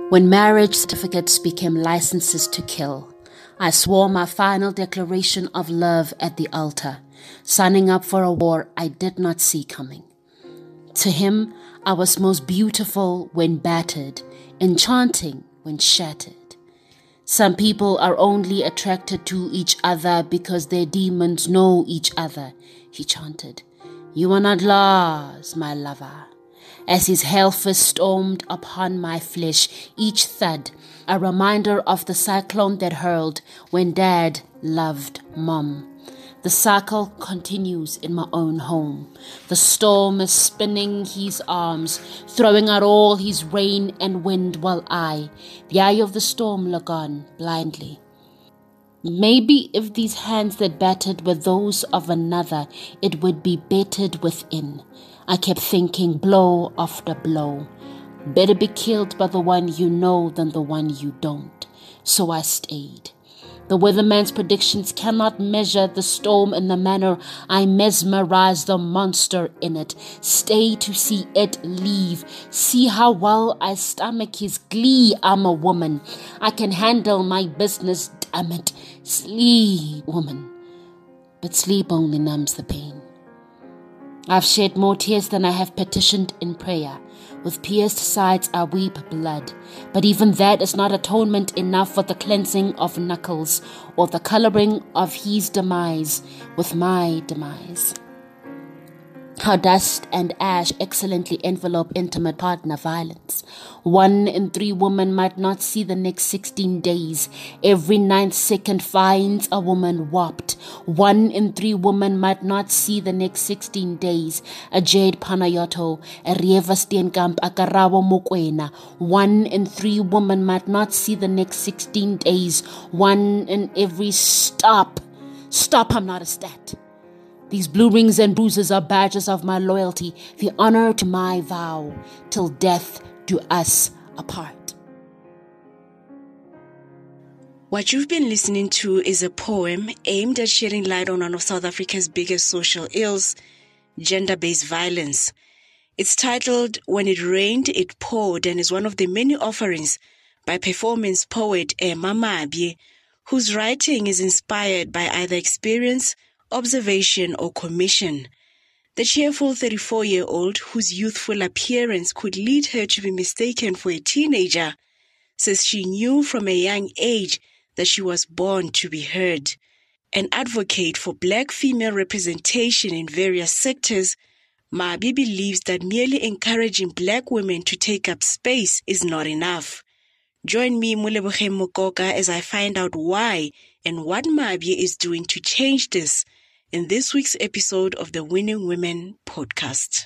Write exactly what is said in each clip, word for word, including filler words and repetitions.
When marriage certificates became licenses to kill, I swore my final declaration of love at the altar, signing up for a war I did not see coming. To him, I was most beautiful when battered, enchanting when shattered. Some people are only attracted to each other because their demons know each other, he chanted. You are not Lars, my lover. As his hellfist stormed upon my flesh, each thud a reminder of the cyclone that hurled when Dad loved Mom. The cycle continues in my own home. The storm is spinning his arms, throwing out all his rain and wind, while I, the eye of the storm, look on blindly. Maybe if these hands that battered were those of another, it would be bettered within. I kept thinking blow after blow. Better be killed by the one you know than the one you don't. So I stayed. The weatherman's predictions cannot measure the storm in the manner I mesmerize the monster in it. Stay to see it leave. See how well I stomach his glee. I'm a woman. I can handle my business, damn it. Sleep, woman. But sleep only numbs the pain. I've shed more tears than I have petitioned in prayer. With pierced sides I weep blood, but even that is not atonement enough for the cleansing of knuckles or the coloring of his demise with my demise. How dust and ash excellently envelope intimate partner violence. One in three women might not see the next sixteen days. Every ninth second finds a woman warped. One in three women might not see the next sixteen days. A Jade Panayoto, a Rieva Steenkamp, a Karabo Mokwena. One in three women might not see the next sixteen days. One in every stop. Stop, I'm not a stat. These blue rings and bruises are badges of my loyalty, the honor to my vow, till death do us apart. What you've been listening to is a poem aimed at shedding light on one of South Africa's biggest social ills, gender-based violence. It's titled When It Rained, It Poured, and is one of the many offerings by performance poet Emma Mabie, whose writing is inspired by either experience, observation, or commission. The cheerful thirty-four-year-old, whose youthful appearance could lead her to be mistaken for a teenager, says she knew from a young age that she was born to be heard. An advocate for black female representation in various sectors, Mabie believes that merely encouraging black women to take up space is not enough. Join me, Moleboge Mokoka, as I find out why and what Mabie is doing to change this in this week's episode of the Winning Women podcast.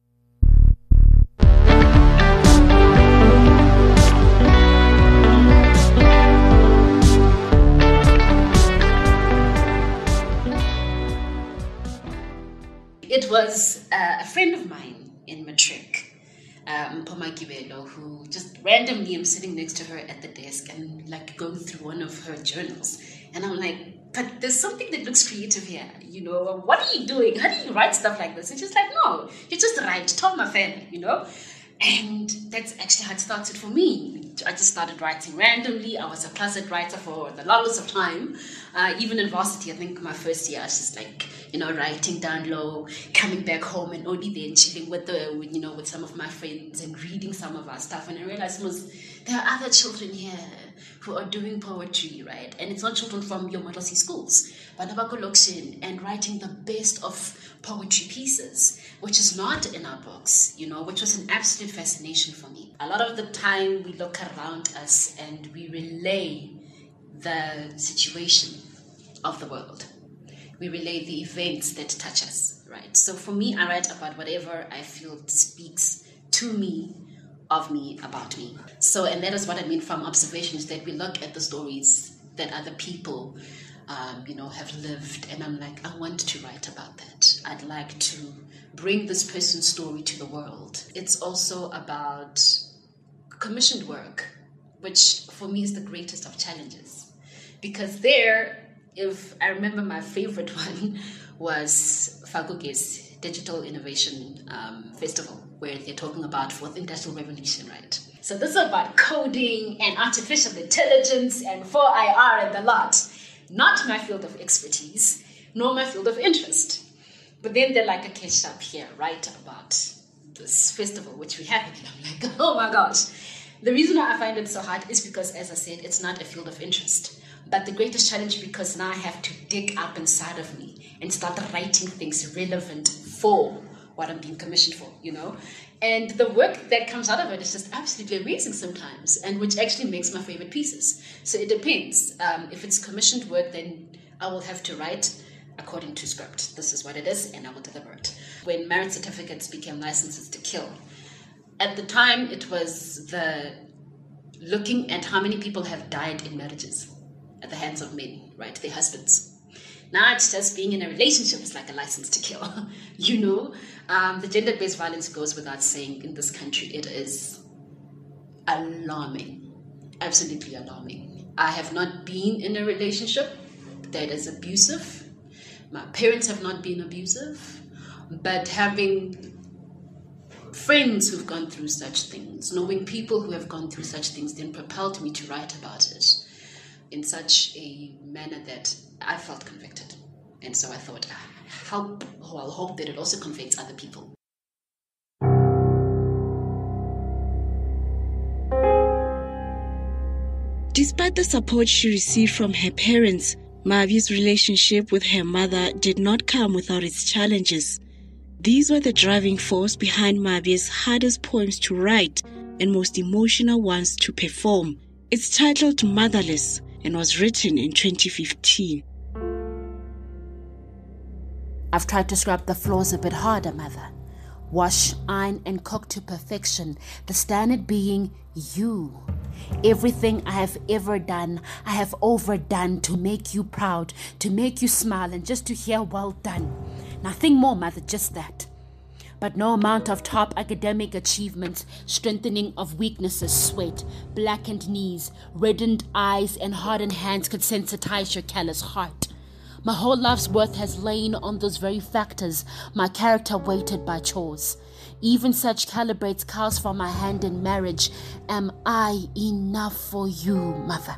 It was uh, a friend of mine in matric, um, Poma Gibelo, who just randomly I'm sitting next to her at the desk and like going through one of her journals. And I'm like, but there's something that looks creative here. You know, what are you doing? How do you write stuff like this? And she's like, no, you just write, tell my fan, you know? And that's actually how it started for me. I just started writing randomly. I was a closet writer for the longest of time. Uh, even in varsity, I think my first year, I was just like, you know, writing down low, coming back home and only then chilling with the, with, you know, with some of my friends and reading some of our stuff. And I realized was there are other children here who are doing poetry, right? And it's not children from your Model C schools, but Nabakolokshin and writing the best of poetry pieces, which is not in our books, you know, which was an absolute fascination for me. A lot of the time we look around us and we relay the situation of the world. We relay the events that touch us, right? So for me, I write about whatever I feel speaks to me, of me, about me. So, and that is what I mean from observations, that we look at the stories that other people, um, you know, have lived. And I'm like, I want to write about that. I'd like to bring this person's story to the world. It's also about commissioned work, which for me is the greatest of challenges. Because there, if I remember my favorite one was Faguge's Digital Innovation um, Festival, where they're talking about Fourth Industrial Revolution, right? So this is about coding and artificial intelligence and four I R and the lot. Not my field of expertise, nor my field of interest. But then they're like, okay, Shap, here, write about this festival, which we have. And I'm like, oh my gosh. The reason why I find it so hard is because, as I said, it's not a field of interest. But the greatest challenge, because now I have to dig up inside of me and start writing things relevant for what I'm being commissioned for, you know? And the work that comes out of it is just absolutely amazing sometimes, and which actually makes my favorite pieces. So it depends. Um, if it's commissioned work, then I will have to write according to script. This is what it is, and I will deliver it. When marriage certificates became licenses to kill, at the time it was the looking at how many people have died in marriages at the hands of men, right? Their husbands. Now it's just being in a relationship is like a license to kill, you know? Um, the gender-based violence goes without saying in this country. It is alarming, absolutely alarming. I have not been in a relationship that is abusive. My parents have not been abusive, but having friends who've gone through such things, knowing people who have gone through such things, then propelled me to write about it in such a manner that I felt convicted. And so I thought, ah, help, or I'll hope that it also convicts other people. Despite the support she received from her parents, Mavi's relationship with her mother did not come without its challenges. These were the driving force behind Mavi's hardest poems to write and most emotional ones to perform. It's titled Motherless and was written in twenty fifteen. I've tried to scrub the floors a bit harder, mother. Wash, iron, and cook to perfection, the standard being you. Everything I have ever done, I have overdone to make you proud, to make you smile, and just to hear well done. Nothing more, mother, just that. But no amount of top academic achievements, strengthening of weaknesses, sweat, blackened knees, reddened eyes, and hardened hands could sensitize your callous heart. My whole life's worth has lain on those very factors, my character weighted by chores. Even such calibrates cows for my hand in marriage. Am I enough for you, mother?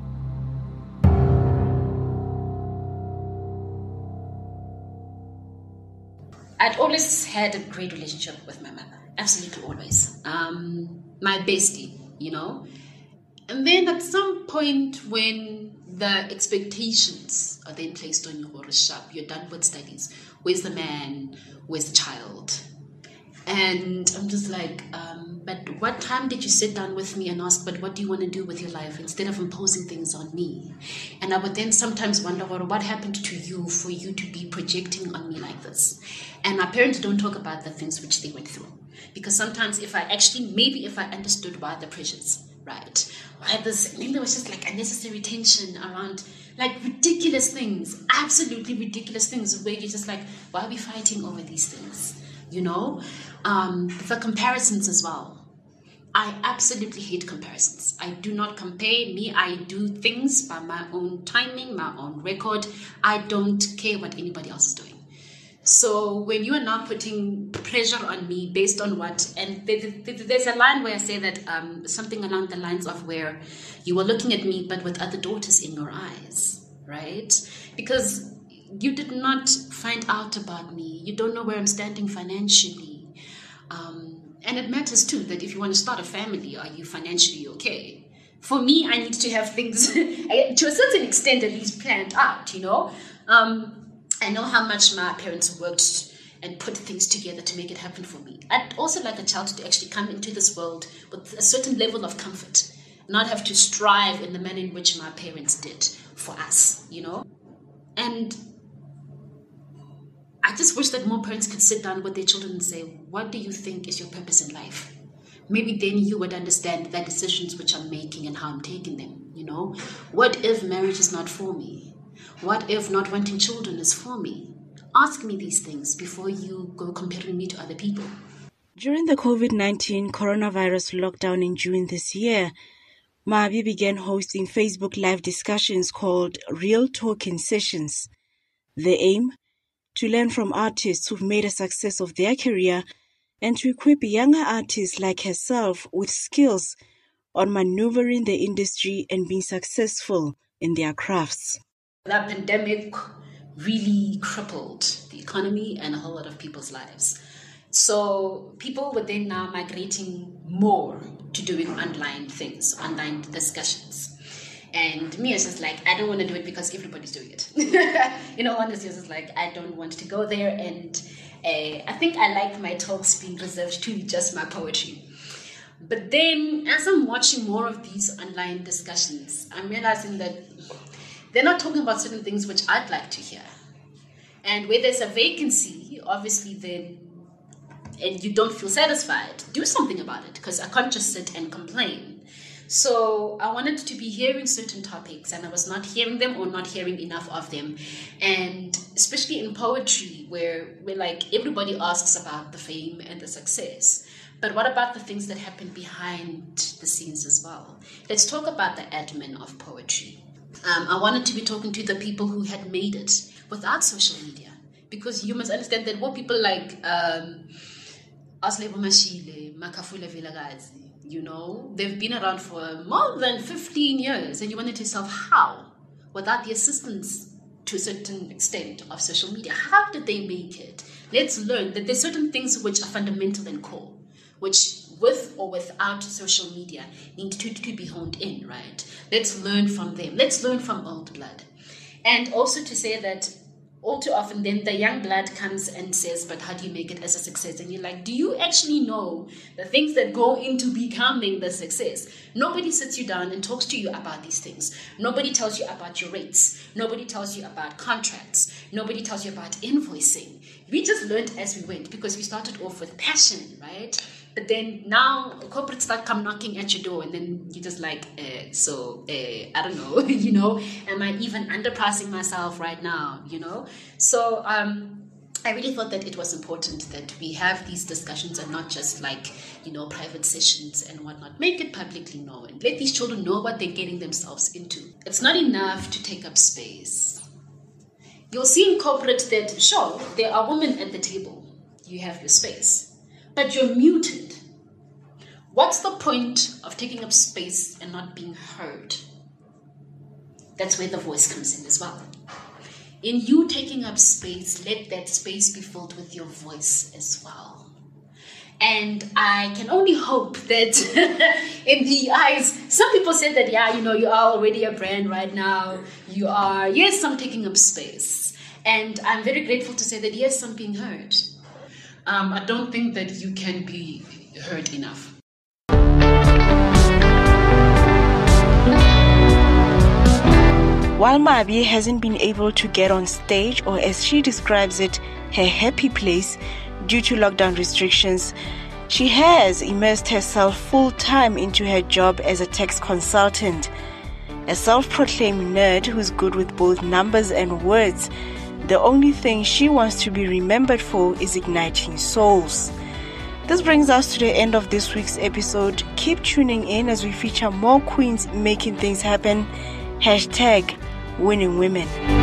I'd always had a great relationship with my mother. Absolutely always. Um, my bestie, you know. And then at some point when the expectations are then placed on you, or sharp, you're done with studies. Where's the man? Where's the child? And I'm just like, um, but what time did you sit down with me and ask, but what do you want to do with your life, instead of imposing things on me? And I would then sometimes wonder, well, what happened to you for you to be projecting on me like this? And my parents don't talk about the things which they went through. Because sometimes if I actually, maybe if I understood why the pressures, right? Why this, maybe there was just like unnecessary tension around like ridiculous things, absolutely ridiculous things, where you're just like, why are we fighting over these things? You know, um, for comparisons as well. I absolutely hate comparisons. I do not compare me. I do things by my own timing, my own record. I don't care what anybody else is doing. So when you are now putting pressure on me based on what, and there's a line where I say that um, something along the lines of where you were looking at me, but with other daughters in your eyes, right? Because you did not find out about me. You don't know where I'm standing financially. Um, and it matters too that if you want to start a family, are you financially okay? For me, I need to have things to a certain extent at least planned out, you know? Um, I know how much my parents worked and put things together to make it happen for me. I'd also like a child to actually come into this world with a certain level of comfort, not have to strive in the manner in which my parents did for us, you know? And I just wish that more parents could sit down with their children and say, what do you think is your purpose in life? Maybe then you would understand the decisions which I'm making and how I'm taking them, you know? What if marriage is not for me? What if not wanting children is for me? Ask me these things before you go comparing me to other people. During the COVID nineteen coronavirus lockdown in June this year, Mavi began hosting Facebook Live discussions called Real Talking Sessions. The aim? To learn from artists who've made a success of their career and to equip younger artists like herself with skills on maneuvering the industry and being successful in their crafts. That pandemic really crippled the economy and a whole lot of people's lives. So people were then now migrating more to doing online things, online discussions. And me, I was just like, I don't want to do it because everybody's doing it. You know, honestly, I was just like, I don't want to go there. And uh, I think I like my talks being reserved to just my poetry. But then as I'm watching more of these online discussions, I'm realizing that they're not talking about certain things which I'd like to hear. And where there's a vacancy, obviously then, and you don't feel satisfied, do something about it, because I can't just sit and complain. So I wanted to be hearing certain topics, and I was not hearing them or not hearing enough of them. And especially in poetry, where, where like everybody asks about the fame and the success. But what about the things that happen behind the scenes as well? Let's talk about the admin of poetry. Um, I wanted to be talking to the people who had made it without social media, because you must understand that what people like um, Aslebo Mashile, Makafule Vilagazi, you know, they've been around for more than fifteen years, and you wonder to yourself, how? Without the assistance, to a certain extent, of social media, how did they make it? Let's learn that there's certain things which are fundamental and core, which with or without social media need to, to be honed in, right? Let's learn from them. Let's learn from old blood. And also to say that all too often then the young blood comes and says, but how do you make it as a success? And you're like, do you actually know the things that go into becoming the success? Nobody sits you down and talks to you about these things. Nobody tells you about your rates. Nobody tells you about contracts. Nobody tells you about invoicing. We just learned as we went because we started off with passion, right? But then now corporates start come knocking at your door, and then you're just like, uh, so uh, I don't know, you know, am I even underpricing myself right now, you know? So um, I really thought that it was important that we have these discussions and not just like, you know, private sessions and whatnot. Make it publicly known. Let these children know what they're getting themselves into. It's not enough to take up space. You'll see in corporate that, sure, there are women at the table. You have your space. But you're muted. What's the point of taking up space and not being heard? That's where the voice comes in as well. In you taking up space, let that space be filled with your voice as well. And I can only hope that in the eyes, some people said that, yeah, you know, you are already a brand right now. You are, yes, I'm taking up space. And I'm very grateful to say that, yes, I'm being heard. Um, I don't think that you can be heard enough. While Mabi hasn't been able to get on stage, or as she describes it, her happy place, due to lockdown restrictions, she has immersed herself full-time into her job as a tax consultant. A self-proclaimed nerd who's good with both numbers and words, the only thing she wants to be remembered for is igniting souls. This brings us to the end of this week's episode. Keep tuning in as we feature more queens making things happen. Hashtag winning women.